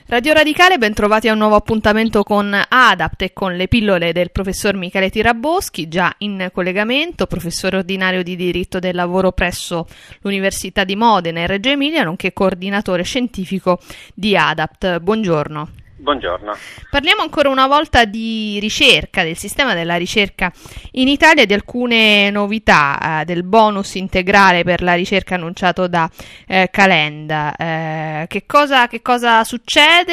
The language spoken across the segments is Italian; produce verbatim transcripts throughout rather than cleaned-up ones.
Radio Radicale, ben trovati a un nuovo appuntamento con ADAPT e con le pillole del professor Michele Tiraboschi, già in collegamento, professore ordinario di diritto del lavoro presso l'Università di Modena e Reggio Emilia, nonché coordinatore scientifico di ADAPT. Buongiorno. Buongiorno. Parliamo ancora una volta di ricerca, del sistema della ricerca in Italia, di alcune novità, eh, del bonus integrale per la ricerca annunciato da eh, Calenda. Eh, che cosa, che cosa succede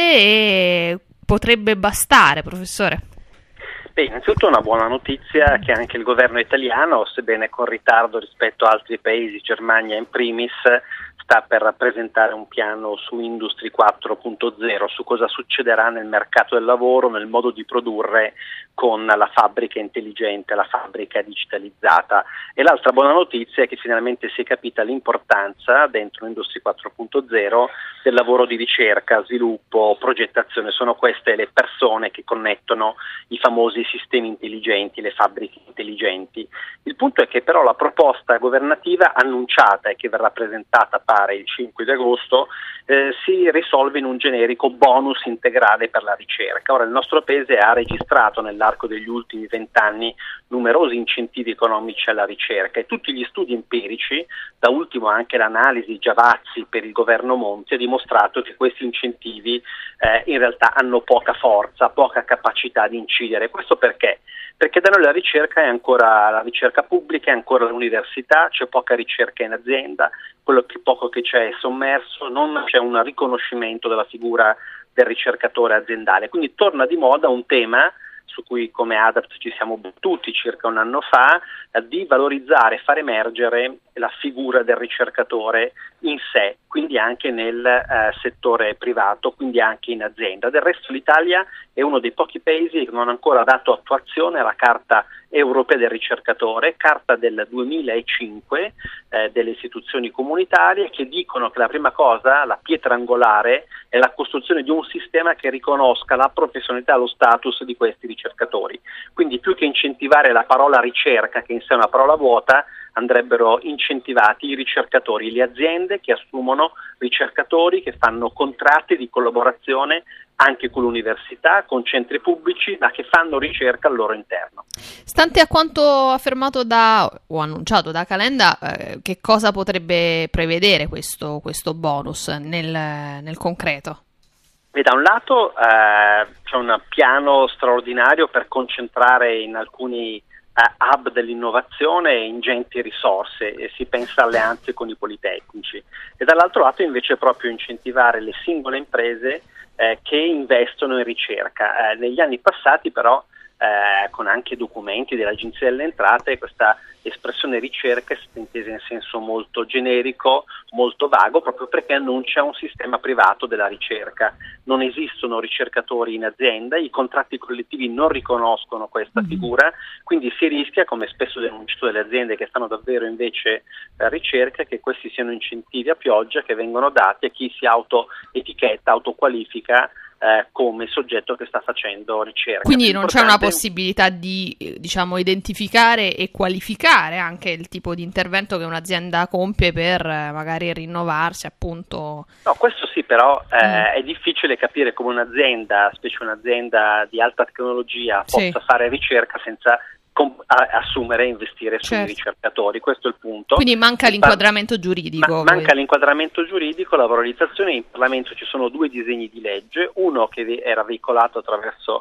e potrebbe bastare, professore? Beh, innanzitutto una buona notizia che anche il governo italiano, sebbene con ritardo rispetto a altri paesi, Germania in primis, sta per presentare un piano su Industry quattro punto zero, su cosa succederà nel mercato del lavoro, nel modo di produrre con la fabbrica intelligente, la fabbrica digitalizzata. E l'altra buona notizia è che finalmente si è capita l'importanza dentro Industry quattro punto zero del lavoro di ricerca, sviluppo, progettazione. Sono queste le persone che connettono i famosi sistemi intelligenti, le fabbriche intelligenti. Il punto è che però la proposta governativa annunciata e che verrà presentata pare il cinque di agosto eh, si risolve in un generico bonus integrale per la ricerca. Ora il nostro paese ha registrato nell'arco degli ultimi vent'anni numerosi incentivi economici alla ricerca e tutti gli studi empirici, da ultimo anche l'analisi Giavazzi per il governo Monti, ha dimostrato che questi incentivi eh, in realtà hanno poca forza, poca capacità di incidere. Questo perché? Perché da noi la ricerca è ancora la ricerca pubblica, è ancora l'università, c'è poca ricerca in azienda, quello che poco che c'è è sommerso, non c'è un riconoscimento della figura del ricercatore aziendale. Quindi torna di moda un tema su cui come ADAPT ci siamo battuti circa un anno fa, eh, di valorizzare e far emergere la figura del ricercatore in sé, quindi anche nel eh, settore privato, quindi anche in azienda. Del resto l'Italia è uno dei pochi paesi che non ha ancora dato attuazione alla Carta Europea del Ricercatore, carta del duemilacinque eh, delle istituzioni comunitarie, che dicono che la prima cosa, la pietra angolare, è la costruzione di un sistema che riconosca la professionalità e lo status di questi ricercatori. Quindi più che incentivare la parola ricerca, che in sé è una parola vuota, andrebbero incentivati i ricercatori, le aziende che assumono ricercatori, che fanno contratti di collaborazione anche con l'università, con centri pubblici, ma che fanno ricerca al loro interno. Stante a quanto affermato da o annunciato da Calenda, eh, che cosa potrebbe prevedere questo, questo bonus nel, nel concreto? E da un lato eh, c'è un piano straordinario per concentrare in alcuni Uh, hub dell'innovazione e ingenti risorse, e si pensa a alleanze con i politecnici, e dall'altro lato invece proprio incentivare le singole imprese eh, che investono in ricerca. Eh, negli anni passati però eh, con anche documenti dell'Agenzia delle Entrate questa espressione ricerca è stata intesa in senso molto generico, molto vago, proprio perché annuncia un sistema privato della ricerca. Non esistono ricercatori in azienda, i contratti collettivi non riconoscono questa figura, quindi si rischia, come spesso denunciato dalle aziende che fanno davvero invece la ricerca, che questi siano incentivi a pioggia che vengono dati a chi si auto-etichetta, autoqualifica Eh, come soggetto che sta facendo ricerca. Quindi non c'è una possibilità di eh, diciamo identificare e qualificare anche il tipo di intervento che un'azienda compie per eh, magari rinnovarsi, appunto. No, questo sì, però eh, mm. è difficile capire come un'azienda, specie un'azienda di alta tecnologia, possa sì. fare ricerca senza com- a- assumere e investire certo. sui ricercatori. Questo è il punto. Quindi manca l'inquadramento giuridico. Ma- manca l'inquadramento giuridico, la valorizzazione. In Parlamento ci sono due disegni di legge, uno che era veicolato attraverso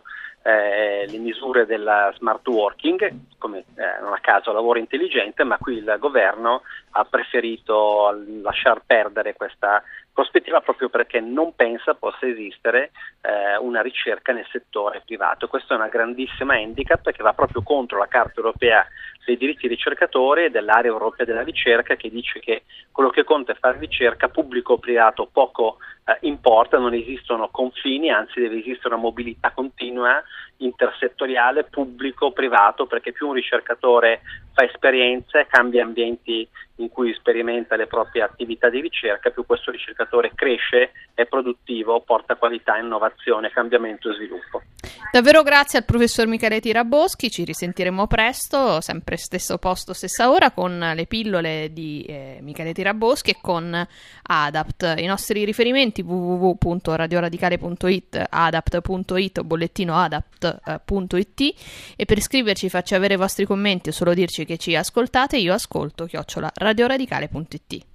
eh, le misure della smart working, come eh, non a caso lavoro intelligente, ma qui il governo ha preferito lasciar perdere questa prospettiva proprio perché non pensa possa esistere eh, una ricerca nel settore privato. Questa è una grandissima handicap che va proprio contro la Carta Europea dei diritti ricercatori e dell'area europea della ricerca, che dice che quello che conta è fare ricerca, pubblico o privato poco eh, importa, non esistono confini, anzi deve esistere una mobilità continua intersettoriale, pubblico-privato, perché più un ricercatore fa esperienze, cambia ambienti in cui sperimenta le proprie attività di ricerca, più questo ricercatore cresce, è produttivo, porta qualità, innovazione, cambiamento e sviluppo. Davvero grazie al professor Michele Tiraboschi, ci risentiremo presto, sempre stesso posto, stessa ora, con le pillole di eh, Michele Tiraboschi e con Adapt. I nostri riferimenti w w w punto radioradicale punto i t, adapt punto i t o bollettino adapt punto i t, e per iscriverci, facci avere i vostri commenti o solo dirci che ci ascoltate, io ascolto chiocciola radioradicale punto i t.